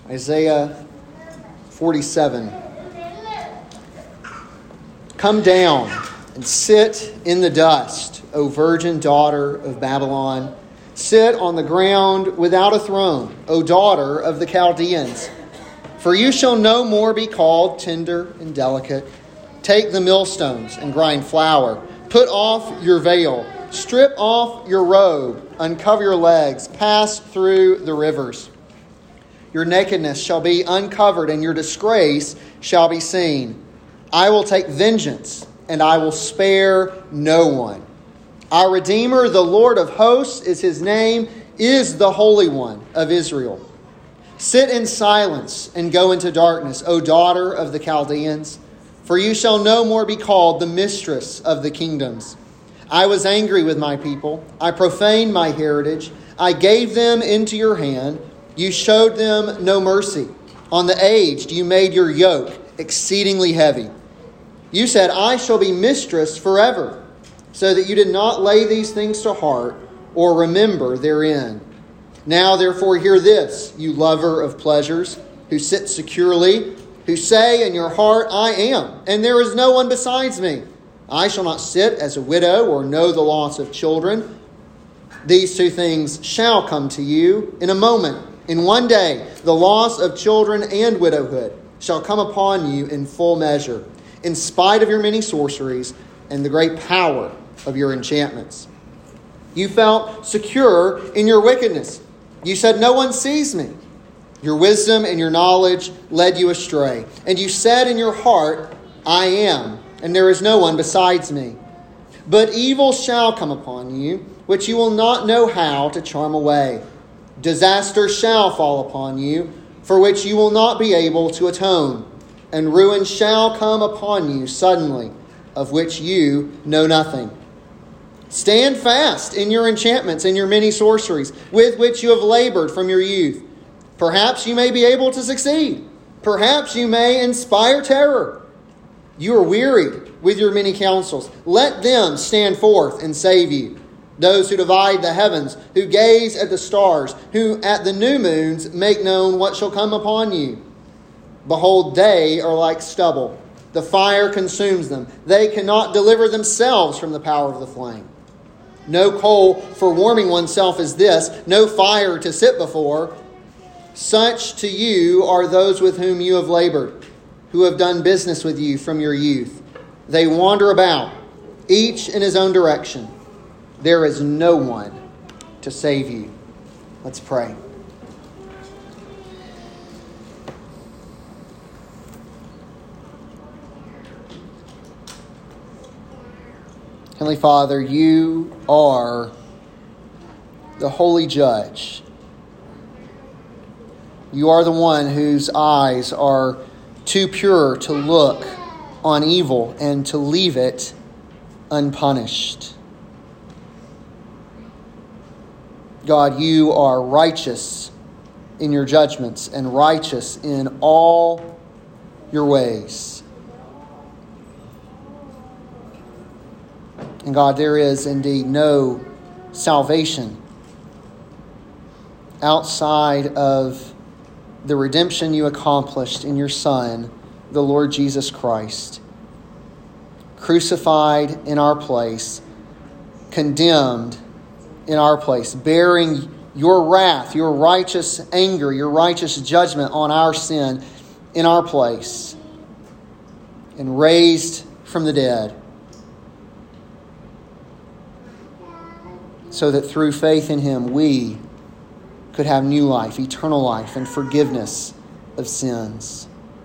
Isaiah 47. Come down and sit in the dust, O virgin daughter of Babylon. Sit on the ground without a throne, O daughter of the Chaldeans. For you shall no more be called tender and delicate. Take the millstones and grind flour. Put off your veil. Strip off your robe. Uncover your legs. Pass through the rivers. Your nakedness shall be uncovered, and your disgrace shall be seen. I will take vengeance, and I will spare no one. Our Redeemer, the Lord of hosts, is his name, is the Holy One of Israel. Sit in silence and go into darkness, O daughter of the Chaldeans, for you shall no more be called the mistress of the kingdoms. I was angry with my people. I profaned my heritage. I gave them into your hand. You showed them no mercy. On the aged you made your yoke exceedingly heavy. You said, I shall be mistress forever, so that you did not lay these things to heart or remember therein. Now therefore hear this, you lover of pleasures, who sit securely, who say in your heart, I am, and there is no one besides me. I shall not sit as a widow or know the loss of children. These two things shall come to you in a moment. In one day, the loss of children and widowhood shall come upon you in full measure, in spite of your many sorceries and the great power of your enchantments. You felt secure in your wickedness. You said, no one sees me. Your wisdom and your knowledge led you astray. And you said in your heart, I am, and there is no one besides me. But evil shall come upon you, which you will not know how to charm away. Disaster shall fall upon you, for which you will not be able to atone. And ruin shall come upon you suddenly, of which you know nothing. Stand fast in your enchantments and your many sorceries, with which you have labored from your youth. Perhaps you may be able to succeed. Perhaps you may inspire terror. You are wearied with your many counsels. Let them stand forth and save you. Those who divide the heavens, who gaze at the stars, who at the new moons make known what shall come upon you. Behold, they are like stubble. The fire consumes them. They cannot deliver themselves from the power of the flame. No coal for warming oneself is this, no fire to sit before. Such to you are those with whom you have labored, who have done business with you from your youth. They wander about, each in his own direction. There is no one to save you. Let's pray. Heavenly Father, you are the holy judge. You are the one whose eyes are too pure to look on evil and to leave it unpunished. God, you are righteous in your judgments and righteous in all your ways. And God, there is indeed no salvation outside of the redemption you accomplished in your Son, the Lord Jesus Christ, crucified in our place, condemned in our place, bearing your wrath, your righteous anger, your righteous judgment on our sin in our place, and raised from the dead, so that through faith in him we could have new life, eternal life, and forgiveness of sins.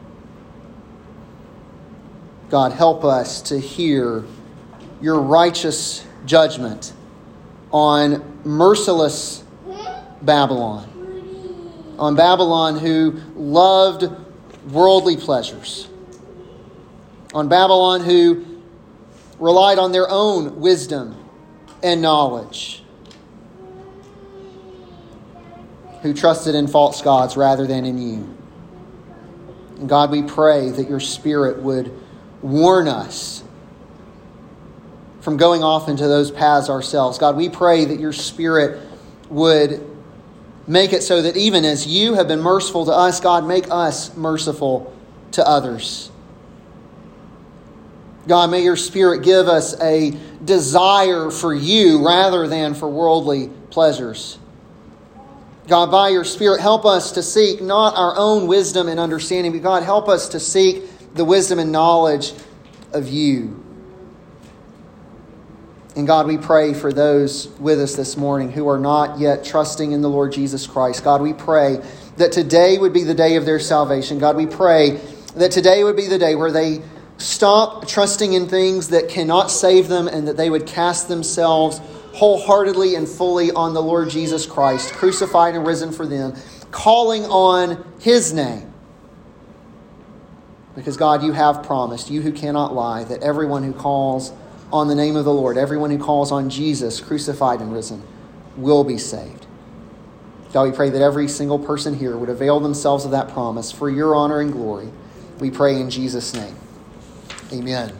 God, help us to hear your righteous judgment on merciless Babylon. On Babylon who loved worldly pleasures. On Babylon who relied on their own wisdom and knowledge. Who trusted in false gods rather than in you. And God, we pray that your Spirit would warn us from going off into those paths ourselves. God, we pray that your Spirit would Make it so that even as you have been merciful to us, God, make us merciful to others. God, may your Spirit give us a desire for you rather than for worldly pleasures. God, by your Spirit, help us to seek not our own wisdom and understanding, but God, help us to seek the wisdom and knowledge of you. And God, we pray for those with us this morning who are not yet trusting in the Lord Jesus Christ. God, we pray that today would be the day of their salvation. God, we pray that today would be the day where they stop trusting in things that cannot save them and that they would cast themselves wholeheartedly and fully on the Lord Jesus Christ, crucified and risen for them, calling on His name. Because God, you have promised, you who cannot lie, that everyone who calls on the name of the Lord, everyone who calls on Jesus, crucified and risen, will be saved. God, we pray that every single person here would avail themselves of that promise for your honor and glory. We pray in Jesus' name. Amen.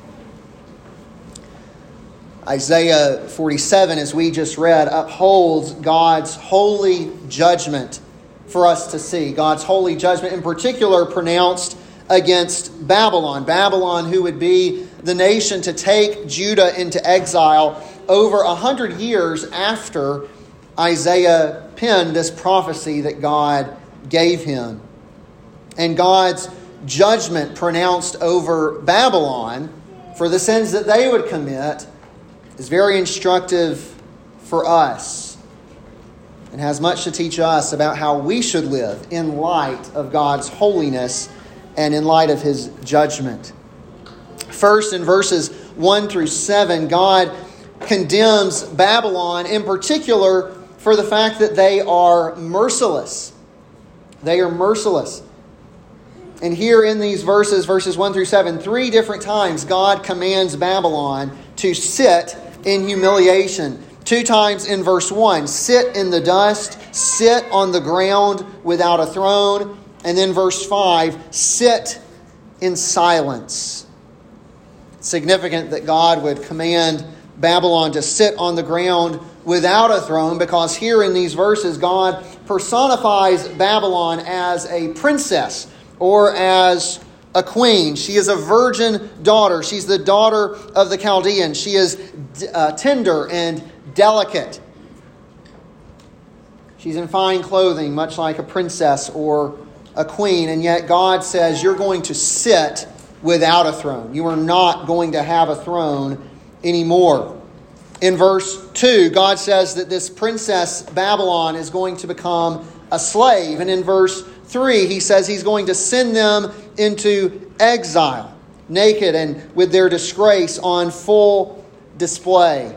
Isaiah 47, as we just read, upholds God's holy judgment for us to see. God's holy judgment in particular pronounced against Babylon. Babylon, who would be the nation to take Judah into exile over 100 years after Isaiah penned this prophecy that God gave him. And God's judgment pronounced over Babylon for the sins that they would commit is very instructive for us and has much to teach us about how we should live in light of God's holiness and in light of His judgment. First, in verses 1 through 7, God condemns Babylon in particular for the fact that they are merciless. They are merciless. And here in these verses 1 through 7, 3 different times God commands Babylon to sit in humiliation. 2 times in verse 1, sit in the dust, sit on the ground without a throne. And then verse 5, sit in silence. It's significant that God would command Babylon to sit on the ground without a throne, because here in these verses God personifies Babylon as a princess or as a queen. She is a virgin daughter. She's the daughter of the Chaldeans. She is tender and delicate. She's in fine clothing, much like a princess or a queen. And yet God says, you're going to sit without a throne. You are not going to have a throne anymore. In verse 2, God says that this princess Babylon is going to become a slave. And in verse 3, He says He's going to send them into exile, naked and with their disgrace on full display,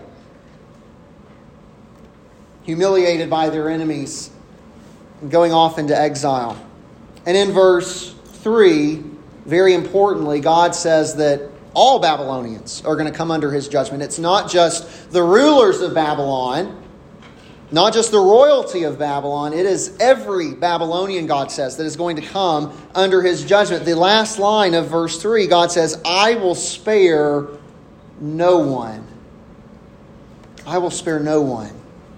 humiliated by their enemies, and going off into exile. And in verse 3, very importantly, God says that all Babylonians are going to come under His judgment. It's not just the rulers of Babylon, not just the royalty of Babylon. It is every Babylonian, God says, that is going to come under His judgment. The last line of verse 3, God says, I will spare no one. I will spare no one.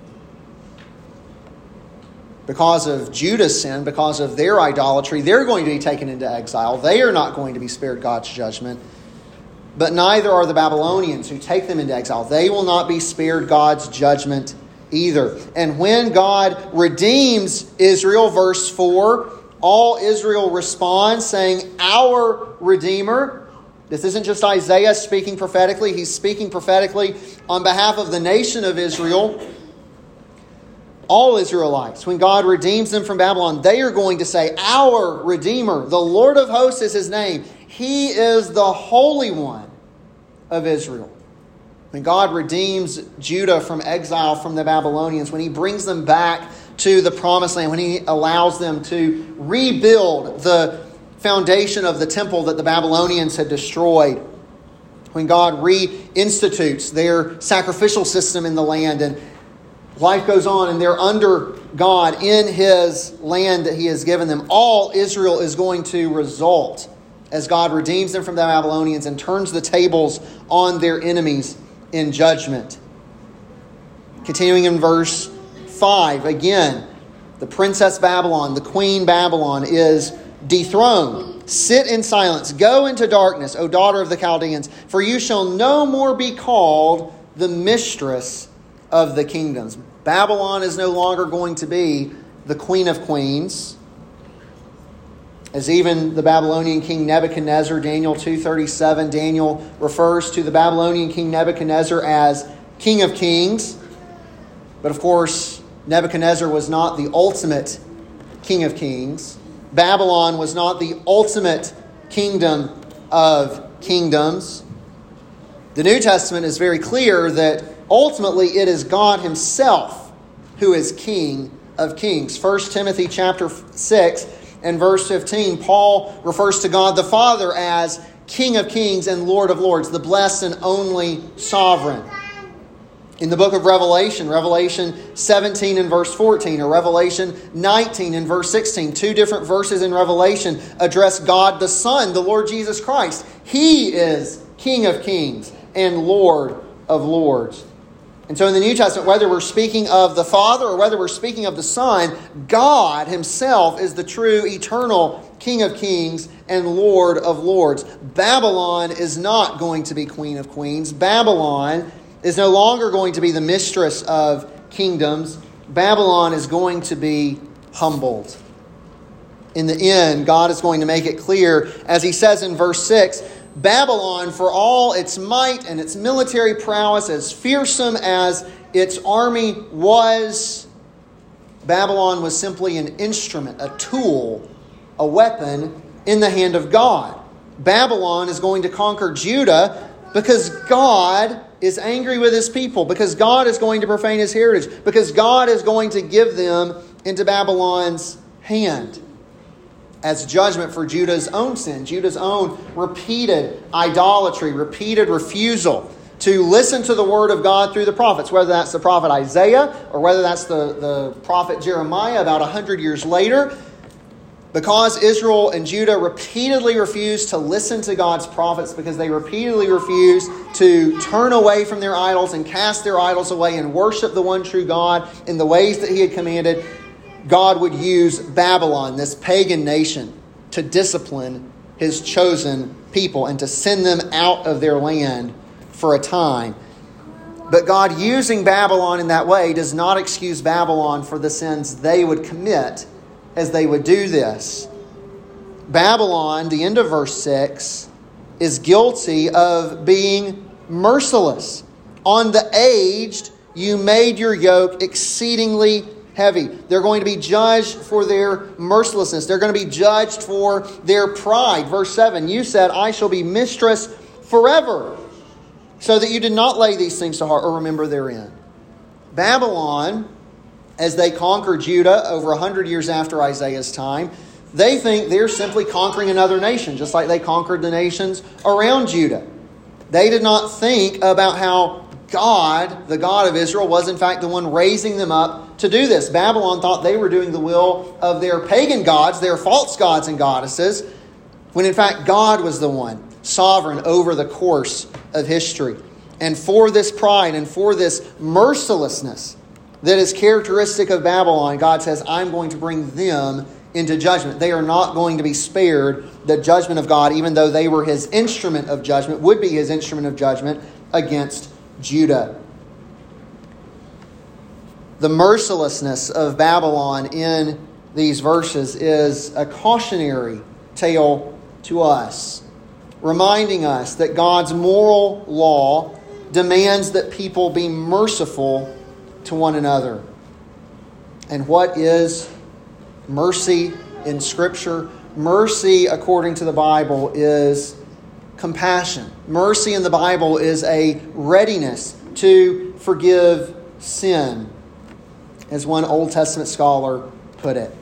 Because of Judah's sin, because of their idolatry, they're going to be taken into exile. They are not going to be spared God's judgment. But neither are the Babylonians who take them into exile. They will not be spared God's judgment either. And when God redeems Israel, verse 4, all Israel responds saying, our Redeemer. This isn't just Isaiah speaking prophetically. He's speaking prophetically on behalf of the nation of Israel. All Israelites, when God redeems them from Babylon, they are going to say, our Redeemer, the Lord of hosts is His name. He is the Holy One of Israel. When God redeems Judah from exile from the Babylonians, when He brings them back to the Promised Land, when He allows them to rebuild the foundation of the temple that the Babylonians had destroyed, when God reinstitutes their sacrificial system in the land and life goes on and they're under God in His land that He has given them, all Israel is going to result as God redeems them from the Babylonians and turns the tables on their enemies in judgment. Continuing in verse 5, again, The princess Babylon, the queen Babylon, is dethroned. Sit in silence. Go into darkness, O daughter of the Chaldeans, for you shall no more be called the mistress of the kingdoms. Babylon is no longer going to be the queen of queens. As even the Babylonian king Nebuchadnezzar, Daniel 2:37, Daniel refers to the Babylonian king Nebuchadnezzar as king of kings. But of course, Nebuchadnezzar was not the ultimate king of kings. Babylon was not the ultimate kingdom of kingdoms. The New Testament is very clear that ultimately it is God himself who is King of kings. 1 Timothy chapter 6 and verse 15, Paul refers to God the Father as King of kings and Lord of lords, the blessed and only sovereign. In the book of Revelation, Revelation 17 and verse 14, or Revelation 19 and verse 16, two different verses in Revelation address God the Son, the Lord Jesus Christ. He is King of kings and Lord of lords. And so in the New Testament, whether we're speaking of the Father or whether we're speaking of the Son, God himself is the true eternal King of kings and Lord of lords. Babylon is not going to be Queen of queens. Babylon is no longer going to be the mistress of kingdoms. Babylon is going to be humbled. In the end, God is going to make it clear, as he says in verse 6, Babylon, for all its might and its military prowess, as fearsome as its army was, Babylon was simply an instrument, a tool, a weapon in the hand of God. Babylon is going to conquer Judah because God is angry with his people, because God is going to profane his heritage, because God is going to give them into Babylon's hand as judgment for Judah's own sin, Judah's own repeated idolatry, repeated refusal to listen to the word of God through the prophets, whether that's the prophet Isaiah or whether that's the prophet Jeremiah about 100 years later. Because Israel and Judah repeatedly refused to listen to God's prophets, because they repeatedly refused to turn away from their idols and cast their idols away and worship the one true God in the ways that he had commanded, God would use Babylon, this pagan nation, to discipline his chosen people and to send them out of their land for a time. But God using Babylon in that way does not excuse Babylon for the sins they would commit as they would do this. Babylon, the end of verse 6, is guilty of being merciless. On the aged, you made your yoke exceedingly heavy. They're going to be judged for their mercilessness. They're going to be judged for their pride. Verse 7, you said, I shall be mistress forever, so that you did not lay these things to heart or remember therein. Babylon, as they conquer Judah over 100 years after Isaiah's time, they think they're simply conquering another nation, just like they conquered the nations around Judah. They did not think about how God, the God of Israel, was in fact the one raising them up to do this. Babylon thought they were doing the will of their pagan gods, their false gods and goddesses, when in fact God was the one sovereign over the course of history. And for this pride and for this mercilessness that is characteristic of Babylon, God says, I'm going to bring them into judgment. They are not going to be spared the judgment of God, even though they were his instrument of judgment, would be his instrument of judgment against Judah. The mercilessness of Babylon in these verses is a cautionary tale to us, reminding us that God's moral law demands that people be merciful to one another. And what is mercy in Scripture? Mercy, according to the Bible, is compassion. Mercy in the Bible is a readiness to forgive sin, as one Old Testament scholar put it.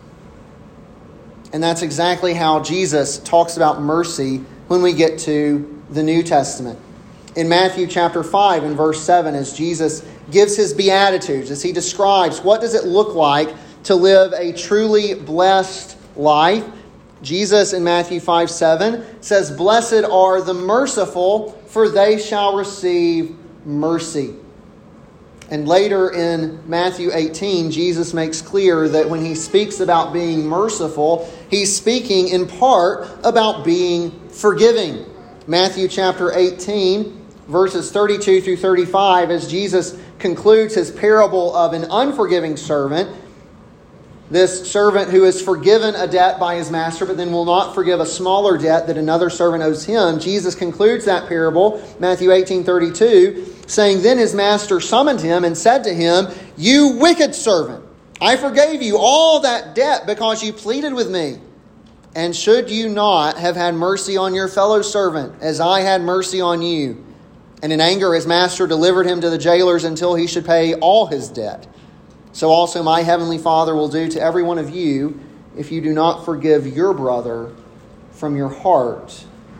And that's exactly how Jesus talks about mercy when we get to the New Testament. In Matthew chapter 5 and verse 7, as Jesus gives his Beatitudes, as he describes what does it look like to live a truly blessed life, Jesus in Matthew 5:7 says, Blessed are the merciful, for they shall receive mercy. And later in Matthew 18, Jesus makes clear that when he speaks about being merciful, he's speaking in part about being forgiving. Matthew chapter 18, verses 32 through 35, as Jesus concludes his parable of an unforgiving servant, this servant who is forgiven a debt by his master, but then will not forgive a smaller debt that another servant owes him. Jesus concludes that parable, Matthew 18:32, saying, "Then his master summoned him and said to him, 'You wicked servant, I forgave you all that debt because you pleaded with me. And should you not have had mercy on your fellow servant, as I had mercy on you?' And in anger his master delivered him to the jailers until he should pay all his debt. So also my heavenly Father will do to every one of you if you do not forgive your brother from your heart."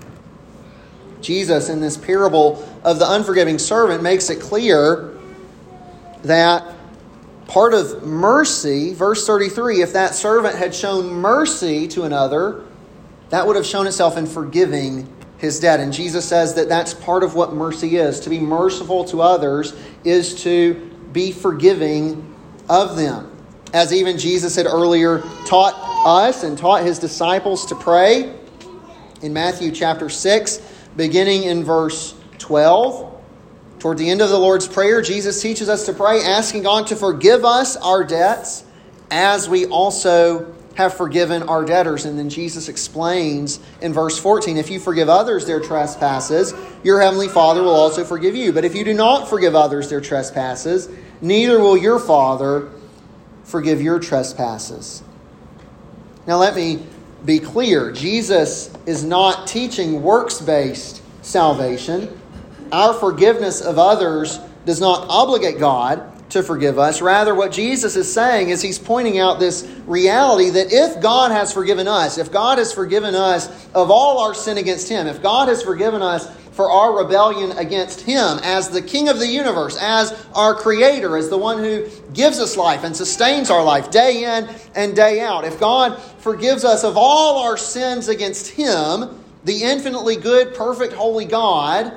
Jesus, in this parable of the unforgiving servant, makes it clear that part of mercy, verse 33, if that servant had shown mercy to another, that would have shown itself in forgiving his debt. And Jesus says that that's part of what mercy is. To be merciful to others is to be forgiving of them. As even Jesus had earlier taught us and taught his disciples to pray in Matthew chapter 6, beginning in verse 12. Toward the end of the Lord's Prayer, Jesus teaches us to pray, asking God to forgive us our debts as we also have forgiven our debtors. And then Jesus explains in verse 14, if you forgive others their trespasses, your heavenly Father will also forgive you. But if you do not forgive others their trespasses, neither will your Father forgive your trespasses. Now let me be clear. Jesus is not teaching works-based salvation. Our forgiveness of others does not obligate God to forgive us. Rather, what Jesus is saying is he's pointing out this reality that if God has forgiven us, if God has forgiven us of all our sin against him, if God has forgiven us for our rebellion against him as the King of the universe, as our Creator, as the one who gives us life and sustains our life day in and day out, if God forgives us of all our sins against him, the infinitely good, perfect, holy God,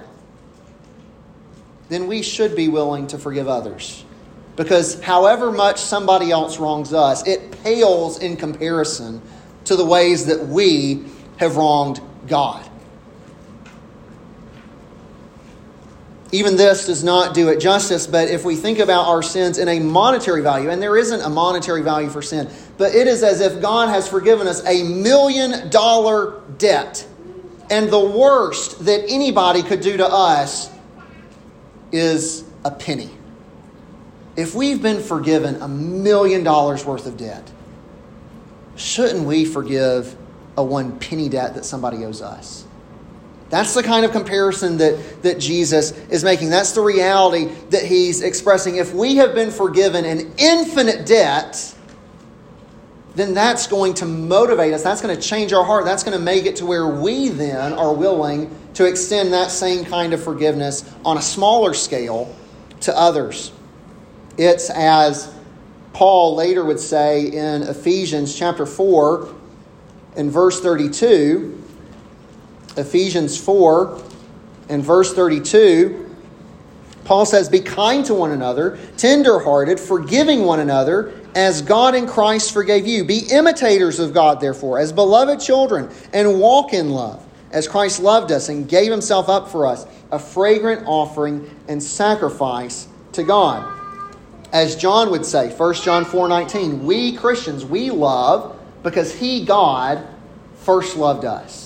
then we should be willing to forgive others. Because however much somebody else wrongs us, it pales in comparison to the ways that we have wronged God. Even this does not do it justice, but if we think about our sins in a monetary value, and there isn't a monetary value for sin, but it is as if God has forgiven us $1 million debt. And the worst that anybody could do to us is a penny. If we've been forgiven $1 million worth of debt, shouldn't we forgive a 1 penny debt that somebody owes us? That's the kind of comparison that Jesus is making. That's the reality that he's expressing. If we have been forgiven an infinite debt, then that's going to motivate us. That's going to change our heart. That's going to make it to where we then are willing to extend that same kind of forgiveness on a smaller scale to others. It's as Paul later would say in Ephesians chapter 4 and verse 32, Ephesians 4 and verse 32, Paul says, "Be kind to one another, tender-hearted, forgiving one another, as God in Christ forgave you. Be imitators of God, therefore, as beloved children, and walk in love, as Christ loved us and gave himself up for us, a fragrant offering and sacrifice to God." As John would say, 1 John 4:19, we Christians, we love because he, God, first loved us.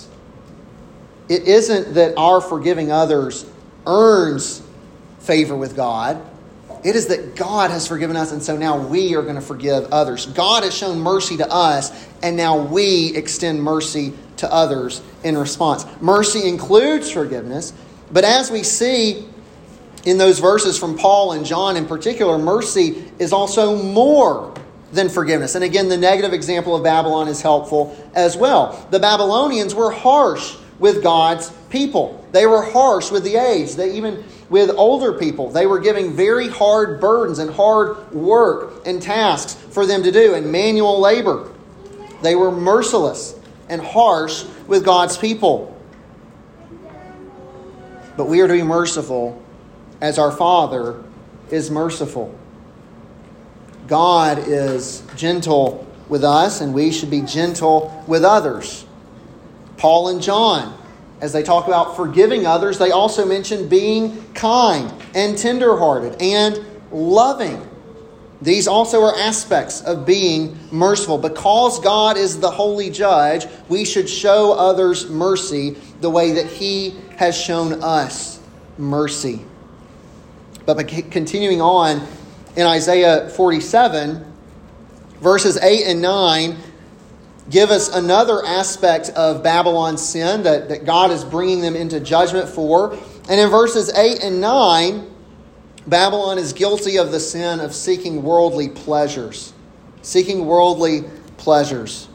It isn't that our forgiving others earns favor with God. It is that God has forgiven us, and so now we are going to forgive others. God has shown mercy to us, and now we extend mercy to others in response. Mercy includes forgiveness, but as we see in those verses from Paul and John in particular, mercy is also more than forgiveness. And again, the negative example of Babylon is helpful as well. The Babylonians were harsh with God's people. They were harsh with the aged. Even with older people, they were giving very hard burdens and hard work and tasks for them to do, and manual labor. They were merciless and harsh with God's people. But we are to be merciful as our Father is merciful. God is gentle with us, and we should be gentle with others. Paul and John, as they talk about forgiving others, they also mention being kind and tenderhearted and loving. These also are aspects of being merciful. Because God is the holy judge, we should show others mercy the way that He has shown us mercy. But continuing on in Isaiah 47, verses 8 and 9 give us another aspect of Babylon's sin that God is bringing them into judgment for. And in verses 8 and 9, Babylon is guilty of the sin of seeking worldly pleasures. Seeking worldly pleasures.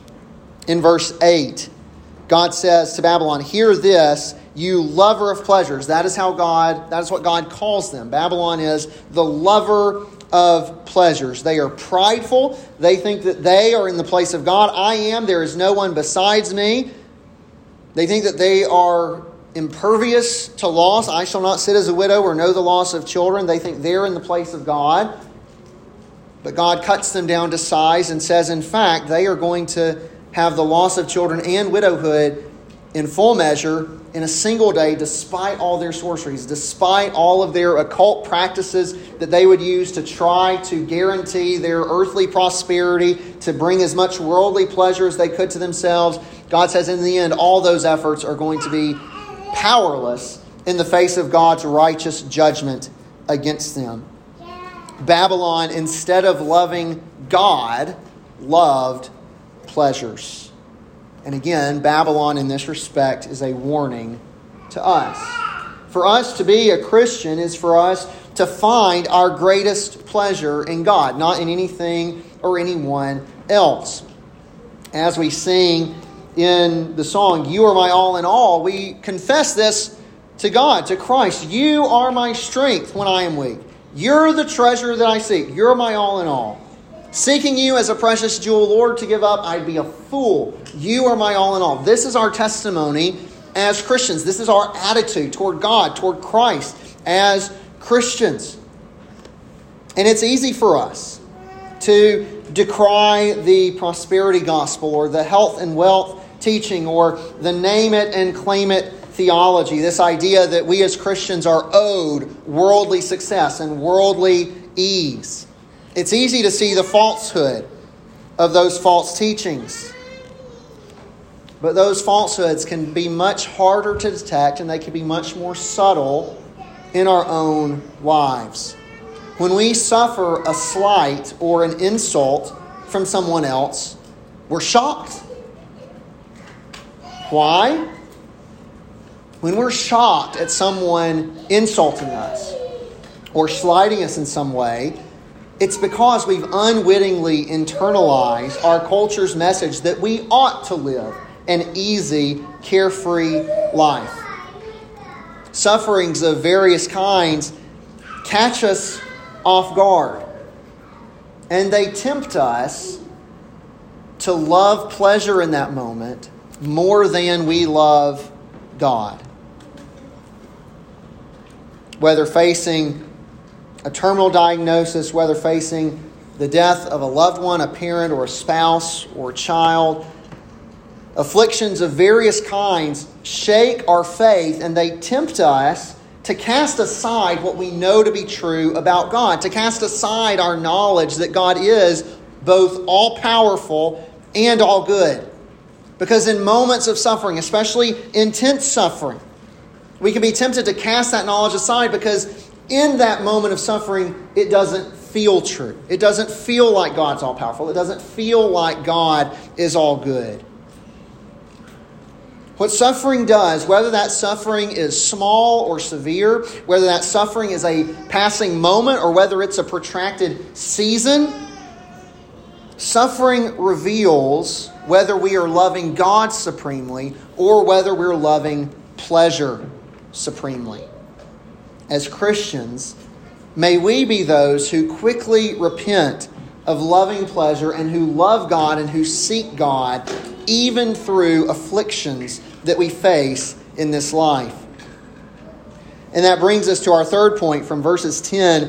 In verse 8, God says to Babylon, "Hear this, you lover of pleasures." That is what God calls them. Babylon is the lover of pleasures. They are prideful. They think that they are in the place of God. I am. There is no one besides me. They think that they are impervious to loss. I shall not sit as a widow or know the loss of children. They think they're in the place of God. But God cuts them down to size and says, in fact, they are going to have the loss of children and widowhood in full measure in a single day, despite all their sorceries, despite all of their occult practices that they would use to try to guarantee their earthly prosperity, to bring as much worldly pleasure as they could to themselves. God says in the end, all those efforts are going to be powerless in the face of God's righteous judgment against them. Babylon, instead of loving God, loved pleasures. And again, Babylon in this respect is a warning to us. For us to be a Christian is for us to find our greatest pleasure in God, not in anything or anyone else. As we sing in the song, "You are my all in all," we confess this to God, to Christ. You are my strength when I am weak. You're the treasure that I seek. You're my all in all. Seeking you as a precious jewel, Lord, to give up, I'd be a fool. You are my all in all. This is our testimony as Christians. This is our attitude toward God, toward Christ as Christians. And it's easy for us to decry the prosperity gospel or the health and wealth teaching or the name it and claim it theology. This idea that we as Christians are owed worldly success and worldly ease. It's easy to see the falsehood of those false teachings. But those falsehoods can be much harder to detect, and they can be much more subtle in our own lives. When we suffer a slight or an insult from someone else, we're shocked. Why? When we're shocked at someone insulting us or slighting us in some way, it's because we've unwittingly internalized our culture's message that we ought to live an easy, carefree life. Sufferings of various kinds catch us off guard, and they tempt us to love pleasure in that moment more than we love God. Whether facing a terminal diagnosis, whether facing the death of a loved one, a parent or a spouse or a child, afflictions of various kinds shake our faith, and they tempt us to cast aside what we know to be true about God, to cast aside our knowledge that God is both all-powerful and all good. Because in moments of suffering, especially intense suffering, we can be tempted to cast that knowledge aside because in that moment of suffering, it doesn't feel true. It doesn't feel like God's all-powerful. It doesn't feel like God is all good. What suffering does, whether that suffering is small or severe, whether that suffering is a passing moment or whether it's a protracted season, suffering reveals whether we are loving God supremely or whether we're loving pleasure supremely. As Christians, may we be those who quickly repent of loving pleasure and who love God and who seek God even through afflictions that we face in this life. And that brings us to our third point from verses 10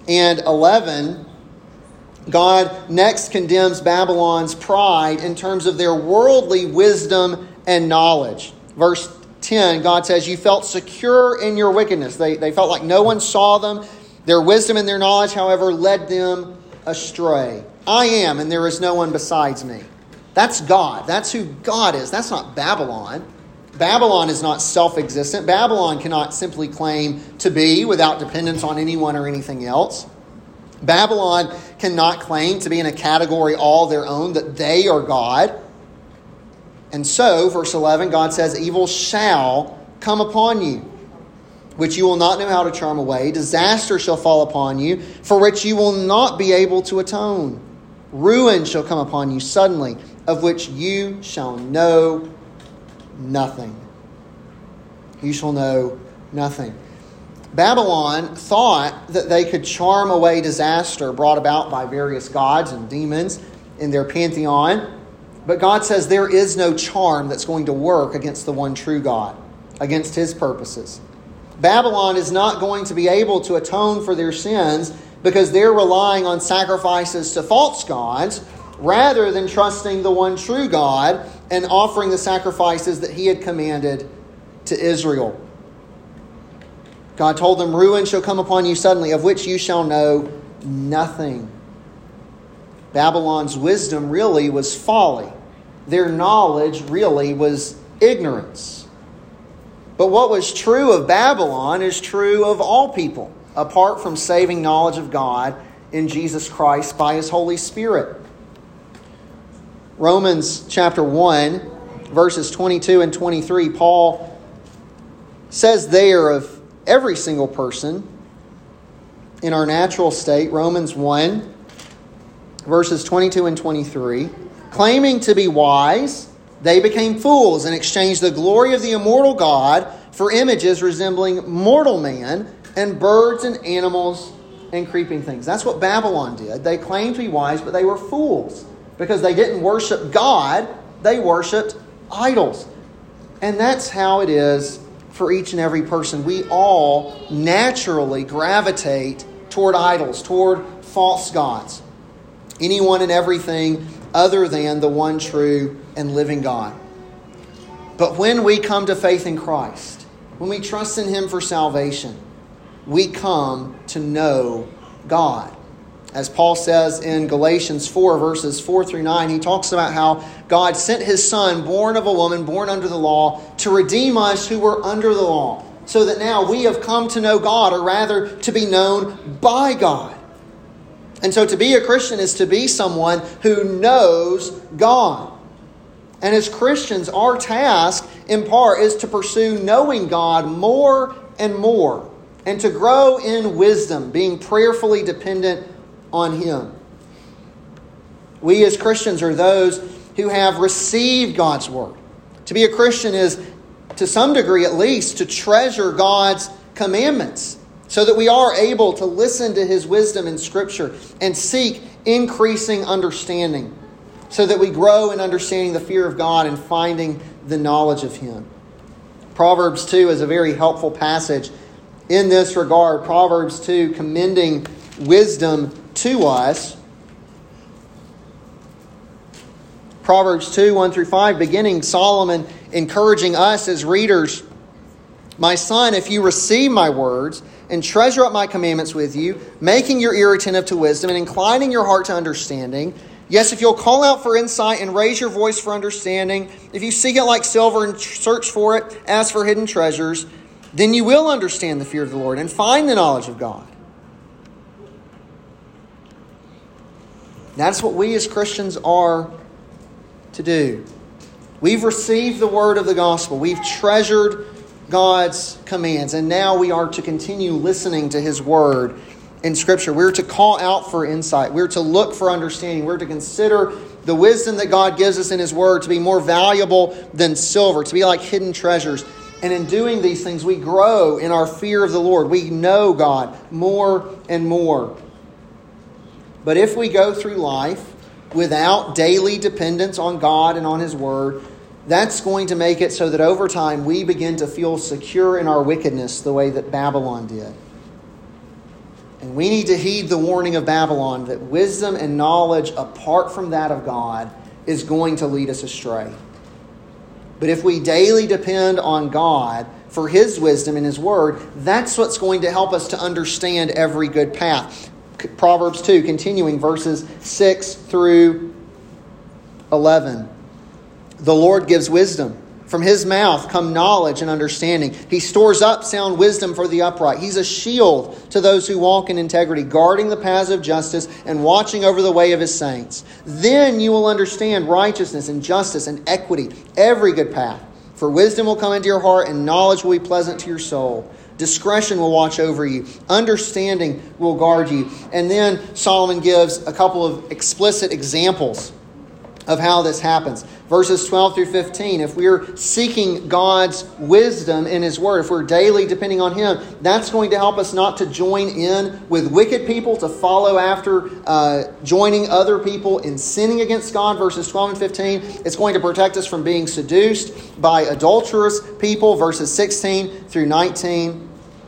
and 11, God next condemns Babylon's pride in terms of their worldly wisdom and knowledge. Verse 10, God says, you felt secure in your wickedness. They felt like no one saw them. Their wisdom and their knowledge, however, led them astray. I am, and there is no one besides me. That's God. That's who God is. That's not Babylon. Babylon is not self-existent. Babylon cannot simply claim to be without dependence on anyone or anything else. Babylon cannot claim to be in a category all their own, that they are God. And so, verse 11, God says, evil shall come upon you, which you will not know how to charm away. Disaster shall fall upon you, for which you will not be able to atone. Ruin shall come upon you suddenly, of which you shall know nothing. You shall know nothing. Babylon thought that they could charm away disaster brought about by various gods and demons in their pantheon. But God says there is no charm that's going to work against the one true God, against His purposes. Babylon is not going to be able to atone for their sins because they're relying on sacrifices to false gods rather than trusting the one true God and offering the sacrifices that He had commanded to Israel. God told them, ruin shall come upon you suddenly, of which you shall know nothing. Babylon's wisdom really was folly. Their knowledge really was ignorance. But what was true of Babylon is true of all people, apart from saving knowledge of God in Jesus Christ by His Holy Spirit. Romans chapter 1, verses 22 and 23, Paul says there of every single person in our natural state, Romans 1, verses 22 and 23, claiming to be wise, they became fools and exchanged the glory of the immortal God for images resembling mortal man and birds and animals and creeping things. That's what Babylon did. They claimed to be wise, but they were fools because they didn't worship God. They worshiped idols. And that's how it is for each and every person. We all naturally gravitate toward idols, toward false gods. Anyone and everything other than the one true and living God. But when we come to faith in Christ, when we trust in Him for salvation, we come to know God. As Paul says in Galatians 4, verses 4 through 9, he talks about how God sent His Son, born of a woman, born under the law, to redeem us who were under the law, so that now we have come to know God, or rather to be known by God. And so to be a Christian is to be someone who knows God. And as Christians, our task in part is to pursue knowing God more and more, and to grow in wisdom, being prayerfully dependent on Him. We as Christians are those who have received God's Word. To be a Christian is, to some degree at least, to treasure God's commandments, so that we are able to listen to His wisdom in Scripture and seek increasing understanding, so that we grow in understanding the fear of God and finding the knowledge of Him. Proverbs 2 is a very helpful passage in this regard. Proverbs 2 commending wisdom to us. Proverbs 2, 1 through 5, beginning Solomon encouraging us as readers, my son, if you receive my words and treasure up my commandments with you, making your ear attentive to wisdom and inclining your heart to understanding, yes, if you'll call out for insight and raise your voice for understanding, if you seek it like silver and search for it as for hidden treasures, then you will understand the fear of the Lord and find the knowledge of God. That's what we as Christians are to do. We've received the word of the gospel. We've treasured God's commands. And now we are to continue listening to His word in Scripture. We're to call out for insight. We're to look for understanding. We're to consider the wisdom that God gives us in His word to be more valuable than silver, to be like hidden treasures. And in doing these things, we grow in our fear of the Lord. We know God more and more. But if we go through life without daily dependence on God and on His word, that's going to make it so that over time we begin to feel secure in our wickedness the way that Babylon did. And we need to heed the warning of Babylon that wisdom and knowledge apart from that of God is going to lead us astray. But if we daily depend on God for His wisdom and His Word, that's what's going to help us to understand every good path. Proverbs 2, continuing verses 6 through 11. The Lord gives wisdom. From His mouth come knowledge and understanding. He stores up sound wisdom for the upright. He's a shield to those who walk in integrity, guarding the paths of justice and watching over the way of His saints. Then you will understand righteousness and justice and equity, every good path. For wisdom will come into your heart and knowledge will be pleasant to your soul. Discretion will watch over you. Understanding will guard you. And then Solomon gives a couple of explicit examples of how this happens. Verses 12 through 15, if we're seeking God's wisdom in His Word, if we're daily depending on Him, that's going to help us not to join in with wicked people, to follow after joining other people in sinning against God. Verses 12 and 15, it's going to protect us from being seduced by adulterous people. Verses 16 through 19.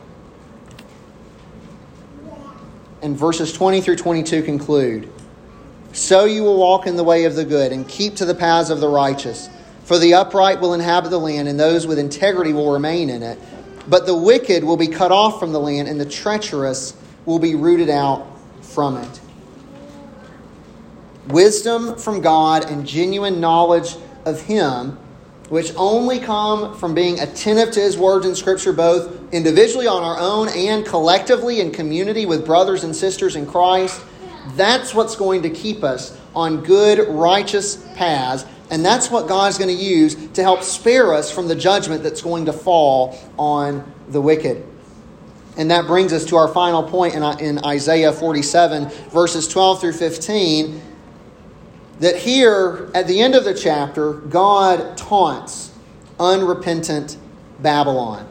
And verses 20 through 22 conclude. So you will walk in the way of the good and keep to the paths of the righteous. For the upright will inhabit the land, and those with integrity will remain in it. But the wicked will be cut off from the land, and the treacherous will be rooted out from it. Wisdom from God and genuine knowledge of Him, which only come from being attentive to His words in Scripture, both individually on our own and collectively in community with brothers and sisters in Christ. That's what's going to keep us on good, righteous paths. And that's what God's going to use to help spare us from the judgment that's going to fall on the wicked. And that brings us to our final point in Isaiah 47, verses 12 through 15, that here, at the end of the chapter, God taunts unrepentant Babylon,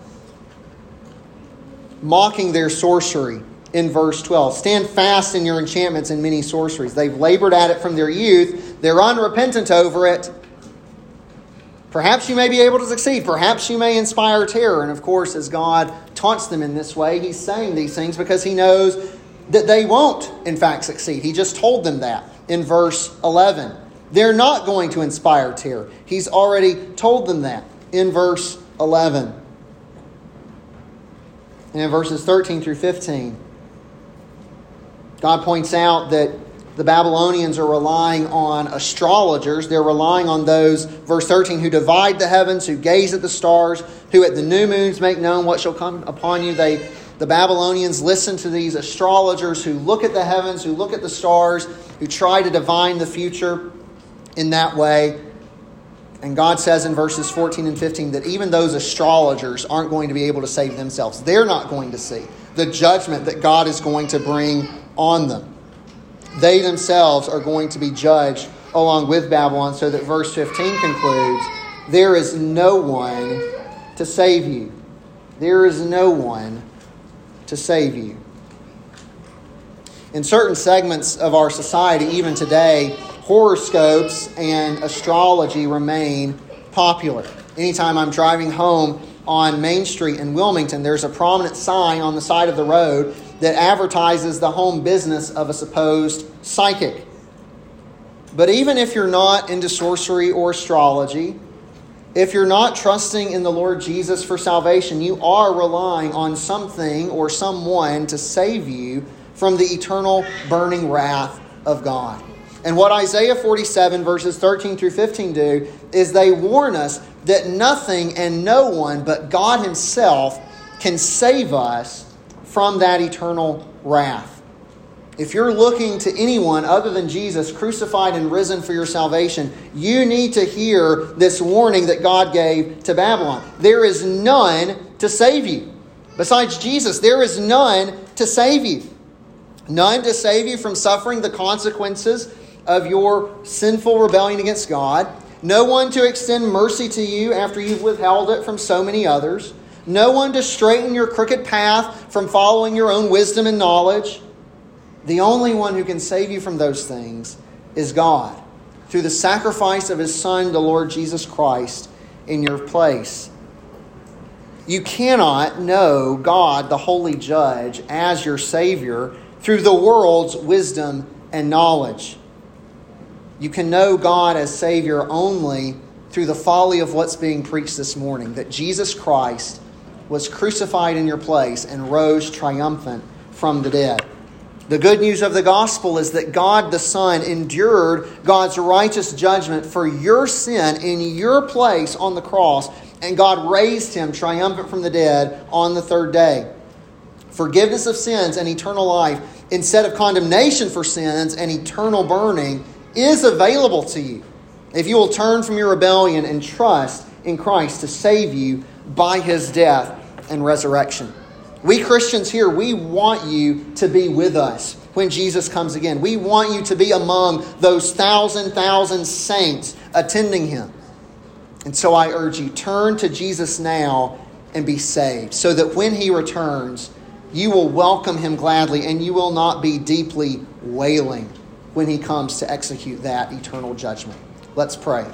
mocking their sorcery. In verse 12, stand fast in your enchantments and many sorceries. They've labored at it from their youth. They're unrepentant over it. Perhaps you may be able to succeed. Perhaps you may inspire terror. And of course, as God taunts them in this way, He's saying these things because He knows that they won't, in fact, succeed. He just told them that in verse 11. They're not going to inspire terror. He's already told them that in verse 11. And in verses 13 through 15, God points out that the Babylonians are relying on astrologers. They're relying on those, verse 13, who divide the heavens, who gaze at the stars, who at the new moons make known what shall come upon you. The Babylonians listen to these astrologers who look at the heavens, who look at the stars, who try to divine the future in that way. And God says in verses 14 and 15 that even those astrologers aren't going to be able to save themselves. They're not going to see the judgment that God is going to bring on them. They themselves are going to be judged along with Babylon, so that verse 15 concludes, there is no one to save you. There is no one to save you. In certain segments of our society, even today, horoscopes and astrology remain popular. Anytime I'm driving home on Main Street in Wilmington, there's a prominent sign on the side of the road that advertises the home business of a supposed psychic. But even if you're not into sorcery or astrology, if you're not trusting in the Lord Jesus for salvation, you are relying on something or someone to save you from the eternal burning wrath of God. And what Isaiah 47 verses 13 through 15 do is they warn us that nothing and no one but God Himself can save us from that eternal wrath. If you're looking to anyone other than Jesus crucified and risen for your salvation, you need to hear this warning that God gave to Babylon. There is none to save you. Besides Jesus, there is none to save you. None to save you from suffering the consequences of your sinful rebellion against God. No one to extend mercy to you after you've withheld it from so many others. No one to straighten your crooked path from following your own wisdom and knowledge. The only one who can save you from those things is God, through the sacrifice of His Son, the Lord Jesus Christ, in your place. You cannot know God, the holy judge, as your Savior through the world's wisdom and knowledge. You can know God as Savior only through the folly of what's being preached this morning, that Jesus Christ was crucified in your place and rose triumphant from the dead. The good news of the gospel is that God the Son endured God's righteous judgment for your sin in your place on the cross, and God raised him triumphant from the dead on the third day. Forgiveness of sins and eternal life, instead of condemnation for sins and eternal burning, is available to you if you will turn from your rebellion and trust in Christ to save you by his death and resurrection. We Christians here, we want you to be with us when Jesus comes again. We want you to be among those thousand saints attending him. And so I urge you, turn to Jesus now and be saved, so that when he returns, you will welcome him gladly and you will not be deeply wailing when he comes to execute that eternal judgment. Let's pray.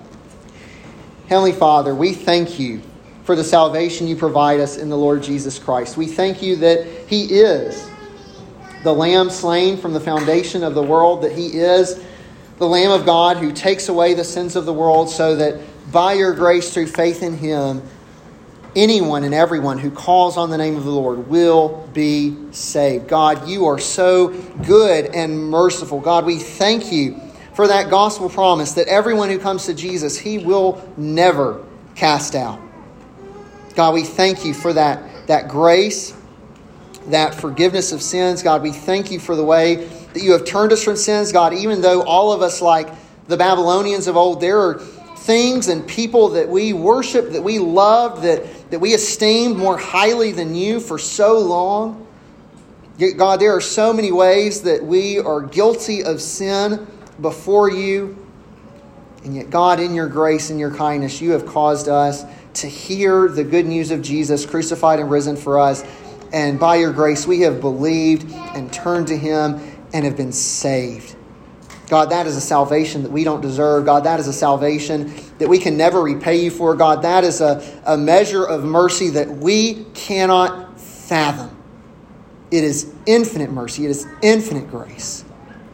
Heavenly Father, we thank you for the salvation you provide us in the Lord Jesus Christ. We thank you that he is the Lamb slain from the foundation of the world, that he is the Lamb of God who takes away the sins of the world, so that by your grace through faith in him, anyone and everyone who calls on the name of the Lord will be saved. God, you are so good and merciful. God, we thank you for that gospel promise that everyone who comes to Jesus, he will never cast out. God, we thank you for that grace, that forgiveness of sins. God, we thank you for the way that you have turned us from sins. God, even though all of us, like the Babylonians of old, there are things and people that we worship, that we loved, that we esteemed more highly than you for so long. God, there are so many ways that we are guilty of sin before you. And yet, God, in your grace and your kindness, you have caused us to hear the good news of Jesus crucified and risen for us. And by your grace, we have believed and turned to him and have been saved. God, that is a salvation that we don't deserve. God, that is a salvation that we can never repay you for. God, that is a measure of mercy that we cannot fathom. It is infinite mercy. It is infinite grace.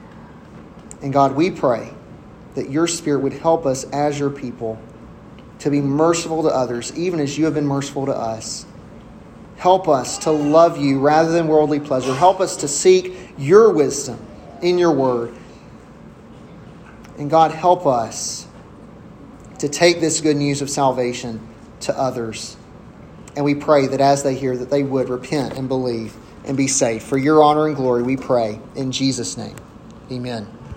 And God, we pray that your Spirit would help us as your people to be merciful to others, even as you have been merciful to us. Help us to love you rather than worldly pleasure. Help us to seek your wisdom in your word. And God, help us to take this good news of salvation to others. And we pray that as they hear, that they would repent and believe and be saved. For your honor and glory, we pray in Jesus' name. Amen.